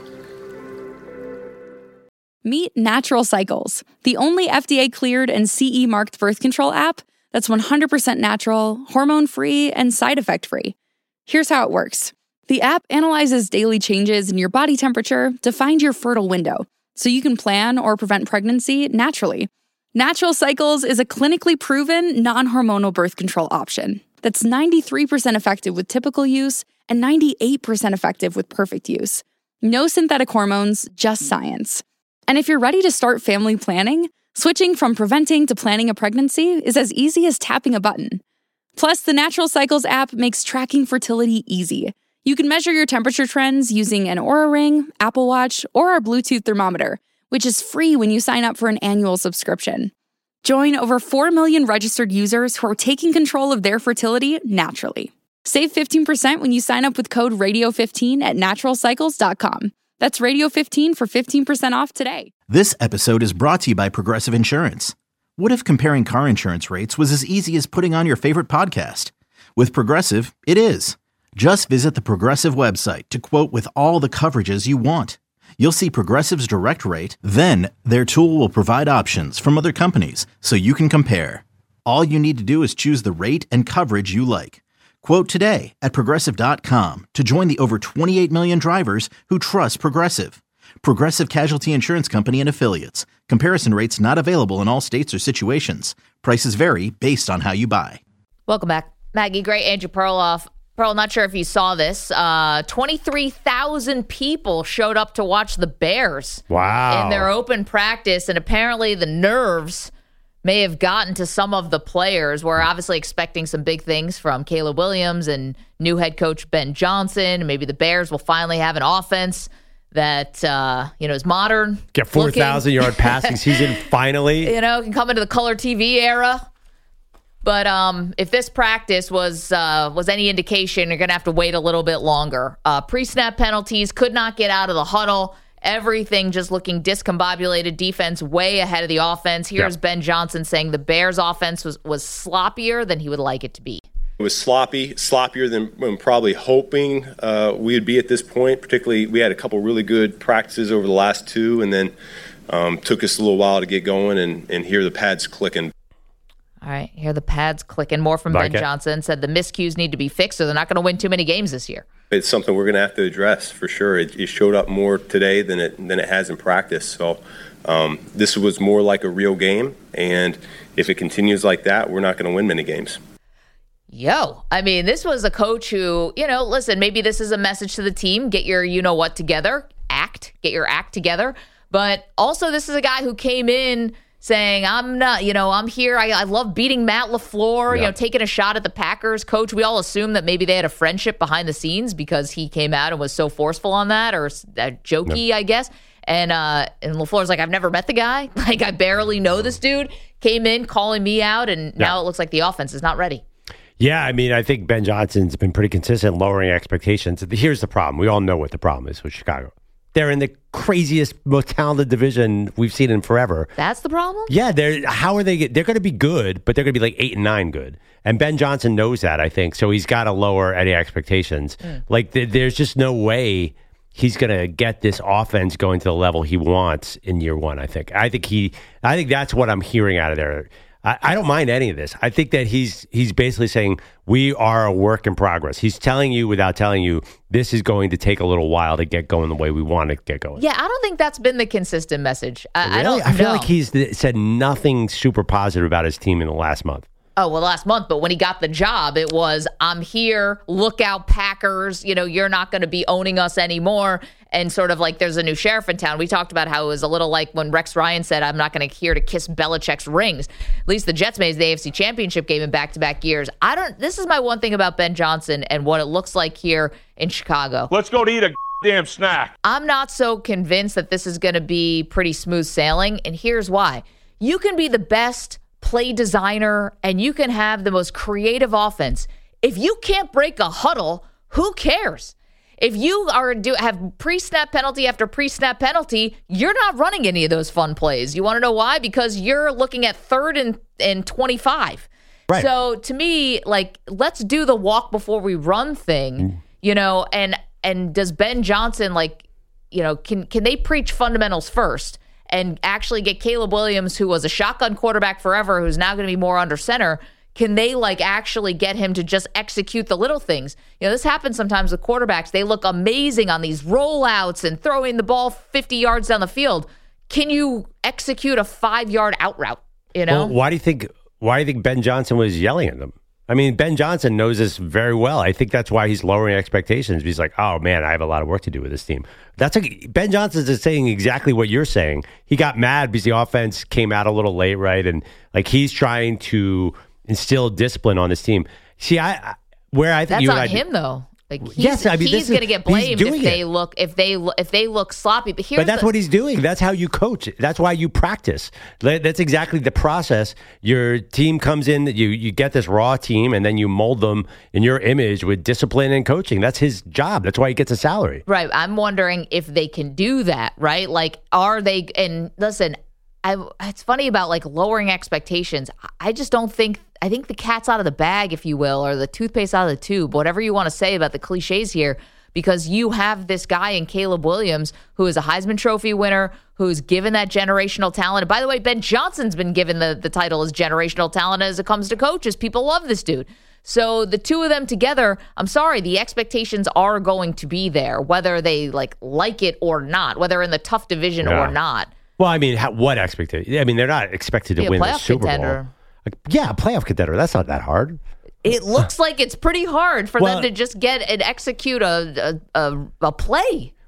Meet Natural Cycles, the only FDA-cleared and CE-marked birth control app that's 100% natural, hormone-free, and side effect-free. Here's how it works. The app analyzes daily changes in your body temperature to find your fertile window, so you can plan or prevent pregnancy naturally. Natural Cycles is a clinically proven, non-hormonal birth control option that's 93% effective with typical use and 98% effective with perfect use. No synthetic hormones, just science. And if you're ready to start family planning, switching from preventing to planning a pregnancy is as easy as tapping a button. Plus, the Natural Cycles app makes tracking fertility easy. You can measure your temperature trends using an Oura Ring, Apple Watch, or our Bluetooth thermometer, which is free when you sign up for an annual subscription. Join over 4 million registered users who are taking control of their fertility naturally. Save 15% when you sign up with code RADIO15 at naturalcycles.com. That's Radio15 for 15% off today. This episode is brought to you by Progressive Insurance. What if comparing car insurance rates was as easy as putting on your favorite podcast? With Progressive, it is. Just visit the Progressive website to quote with all the coverages you want. You'll see Progressive's direct rate, then their tool will provide options from other companies so you can compare. All you need to do is choose the rate and coverage you like. Quote today at Progressive.com to join the over 28 million drivers who trust Progressive. Progressive Casualty Insurance Company and Affiliates. Comparison rates not available in all states or situations. Prices vary based on how you buy. Welcome back. Maggie Gray, Andrew Perloff. Pearl, not sure if you saw this. 23,000 people showed up to watch the Bears. Wow. In their open practice, and apparently the nerves may have gotten to some of the players. We're obviously expecting some big things from Caleb Williams and new head coach Ben Johnson. Maybe the Bears will finally have an offense that is modern. Get 4,000-yard passing season finally. Can come into the color TV era. But if this practice was any indication, you're going to have to wait a little bit longer. Pre-snap penalties, could not get out of the huddle. Everything just looking discombobulated. Defense way ahead of the offense. Here's Ben Johnson saying the Bears' offense was sloppier than he would like it to be. It was sloppier than probably hoping we would be at this point. Particularly, we had a couple really good practices over the last two, and then took us a little while to get going and hear the pads clicking. All right, hear the pads clicking. More from Ben Johnson. Said the miscues need to be fixed, so they're not going to win too many games this year. It's something we're going to have to address for sure. It showed up more today than it has in practice. So this was more like a real game, and if it continues like that, we're not going to win many games. This was a coach who, listen, maybe this is a message to the team. Get your you-know-what together. Get your act together. But also this is a guy who came in saying, I'm not, I'm here. I love beating Matt LaFleur, taking a shot at the Packers coach. We all assumed that maybe they had a friendship behind the scenes because he came out and was so forceful on that or jokey, I guess. And LaFleur's like, I've never met the guy. Like, I barely know this dude. Came in calling me out, and now it looks like the offense is not ready. Yeah, I think Ben Johnson's been pretty consistent lowering expectations. Here's the problem. We all know what the problem is with Chicago. They're in the craziest, most talented division we've seen in forever. That's the problem? Yeah, how are they? They're going to be good, but they're going to be like 8-9 good. And Ben Johnson knows that, I think. So he's got to lower any expectations. Like, there's just no way he's going to get this offense going to the level he wants in year one, I think. I think that's what I'm hearing out of there. I don't mind any of this. I think that he's basically saying we are a work in progress. He's telling you without telling you this is going to take a little while to get going the way we want to get going. Yeah, I don't think that's been the consistent message. Really? I feel like he's said nothing super positive about his team in the last month. Oh, well, last month, but when he got the job, it was, I'm here, look out, Packers, you're not going to be owning us anymore, and sort of like there's a new sheriff in town. We talked about how it was a little like when Rex Ryan said, I'm not going to here to kiss Belichick's rings. At least the Jets made the AFC Championship game in back-to-back years. This is my one thing about Ben Johnson and what it looks like here in Chicago. Let's go to eat a damn snack. I'm not so convinced that this is going to be pretty smooth sailing, and here's why. You can be the best play designer, and you can have the most creative offense. If you can't break a huddle, who cares? If you have pre-snap penalty after pre-snap penalty, you're not running any of those fun plays. You want to know why? Because you're looking at 3rd and 25. Right. So to me, like, let's do the walk before we run thing, and does Ben Johnson, can they preach fundamentals first? And actually get Caleb Williams, who was a shotgun quarterback forever, who's now going to be more under center, can they actually get him to just execute the little things? This happens sometimes with quarterbacks. They look amazing on these rollouts and throwing the ball 50 yards down the field. Can you execute a 5-yard out route? Well, why do you think Ben Johnson was yelling at them? Ben Johnson knows this very well. I think that's why he's lowering expectations. He's like, oh, man, I have a lot of work to do with this team. Ben Johnson is saying exactly what you're saying. He got mad because the offense came out a little late, right? And he's trying to instill discipline on his team. See, that's on him, though. He's going to get blamed if they look sloppy. But that's what he's doing. That's how you coach. That's why you practice. That's exactly the process. Your team comes in, you get this raw team, and then you mold them in your image with discipline and coaching. That's his job. That's why he gets a salary. Right. I'm wondering if they can do that, right? Are they? And listen, it's funny about lowering expectations. I just don't think. I think the cat's out of the bag, if you will, or the toothpaste out of the tube, whatever you want to say about the cliches here, because you have this guy in Caleb Williams who is a Heisman Trophy winner, who's given that generational talent. And by the way, Ben Johnson's been given the title as generational talent as it comes to coaches. People love this dude. So the two of them together, I'm sorry, the expectations are going to be there, whether they like it or not, whether in the tough division or not. Well, what expectation? They're not expected to win the Super Bowl. Yeah, a playoff contender. That's not that hard. It looks like it's pretty hard for them to just get and execute a play.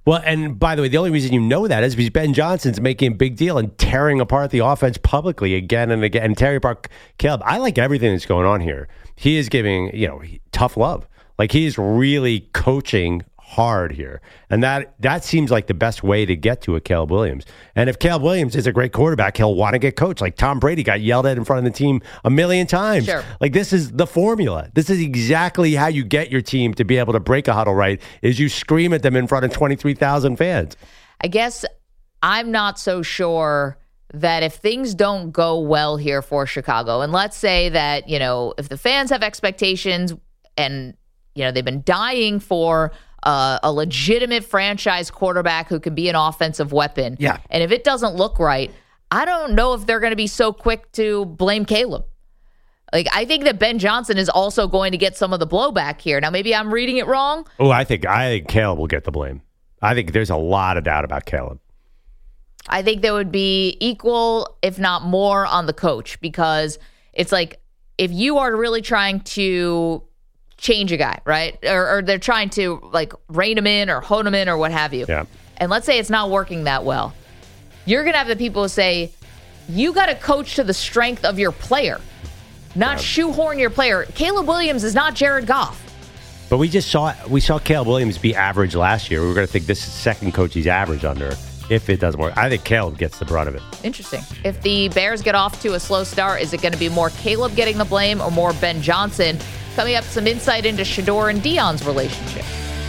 Well, and by the way, the only reason you know that is because Ben Johnson's making a big deal and tearing apart the offense publicly again and again. And tearing apart Caleb. I like everything that's going on here. He is giving, tough love. Like, he's really coaching hard here. And that seems like the best way to get to a Caleb Williams. And if Caleb Williams is a great quarterback, he'll want to get coached. Like Tom Brady got yelled at in front of the team a million times. Sure. Like, this is the formula. This is exactly how you get your team to be able to break a huddle right, is you scream at them in front of 23,000 fans. I guess I'm not so sure that if things don't go well here for Chicago, and let's say that, if the fans have expectations and, they've been dying for a legitimate franchise quarterback who can be an offensive weapon. Yeah. And if it doesn't look right, I don't know if they're going to be so quick to blame Caleb. Like, I think that Ben Johnson is also going to get some of the blowback here. Now, maybe I'm reading it wrong. Oh, I think Caleb will get the blame. I think there's a lot of doubt about Caleb. I think there would be equal, if not more, on the coach, because it's like, if you are really trying to change a guy, right? Or they're trying to like rein him in or hone him in or what have you. Yeah. And let's say it's not working that well. You're going to have the people who say, you got to coach to the strength of your player, not shoehorn your player. Caleb Williams is not Jared Goff. But we saw Caleb Williams be average last year. We were going to think this is the second coach he's average under if it doesn't work. I think Caleb gets the brunt of it. Interesting. If the Bears get off to a slow start, is it going to be more Caleb getting the blame or more Ben Johnson? Coming up, some insight into Shedeur and Deion's relationship.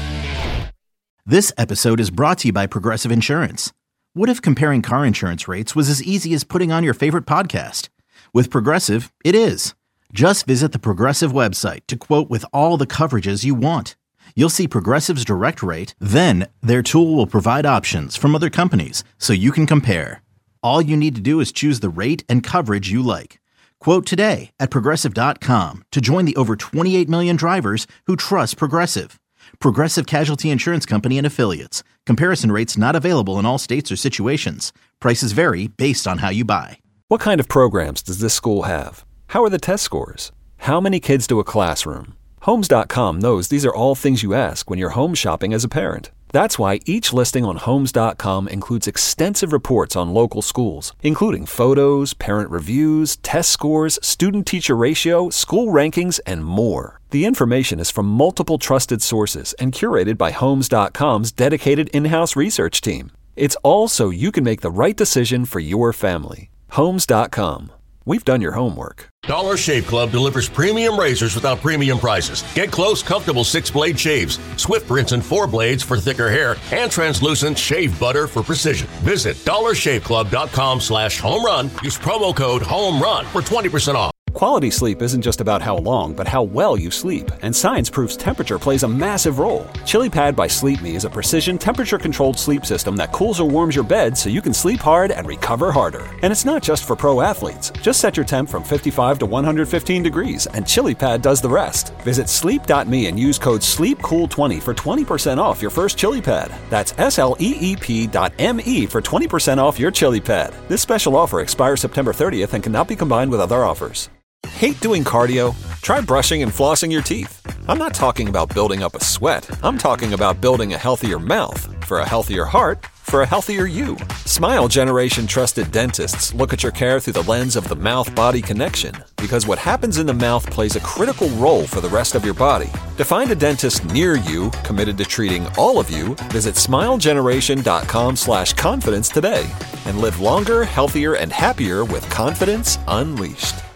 This episode is brought to you by Progressive Insurance. What if comparing car insurance rates was as easy as putting on your favorite podcast? With Progressive, it is. Just visit the Progressive website to quote with all the coverages you want. You'll see Progressive's direct rate, then their tool will provide options from other companies so you can compare. All you need to do is choose the rate and coverage you like. Quote today at Progressive.com to join the over 28 million drivers who trust Progressive. Progressive Casualty Insurance Company and Affiliates. Comparison rates not available in all states or situations. Prices vary based on how you buy. What kind of programs does this school have? How are the test scores? How many kids do a classroom? Homes.com knows these are all things you ask when you're home shopping as a parent. That's why each listing on Homes.com includes extensive reports on local schools, including photos, parent reviews, test scores, student-teacher ratio, school rankings, and more. The information is from multiple trusted sources and curated by Homes.com's dedicated in-house research team. It's all so you can make the right decision for your family. Homes.com. We've done your homework. Dollar Shave Club delivers premium razors without premium prices. Get close, comfortable 6-blade shaves, swift rinse and 4 blades for thicker hair, and translucent shave butter for precision. Visit dollarshaveclub.com/homerun. Use promo code HOMERUN for 20% off. Quality sleep isn't just about how long, but how well you sleep. And science proves temperature plays a massive role. ChiliPad by Sleep Me is a precision temperature-controlled sleep system that cools or warms your bed so you can sleep hard and recover harder. And it's not just for pro athletes. Just set your temp from 55 to 115 degrees, and ChiliPad does the rest. Visit sleep.me and use code SLEEPCOOL20 for 20% off your first ChiliPad. That's SLEEP.me for 20% off your ChiliPad. This special offer expires September 30th and cannot be combined with other offers. Hate doing cardio? Try brushing and flossing your teeth. I'm not talking about building up a sweat. I'm talking about building a healthier mouth for a healthier heart for a healthier you. Smile Generation trusted dentists look at your care through the lens of the mouth-body connection, because what happens in the mouth plays a critical role for the rest of your body. To find a dentist near you committed to treating all of you, visit smilegeneration.com/confidence today and live longer, healthier, and happier with confidence unleashed.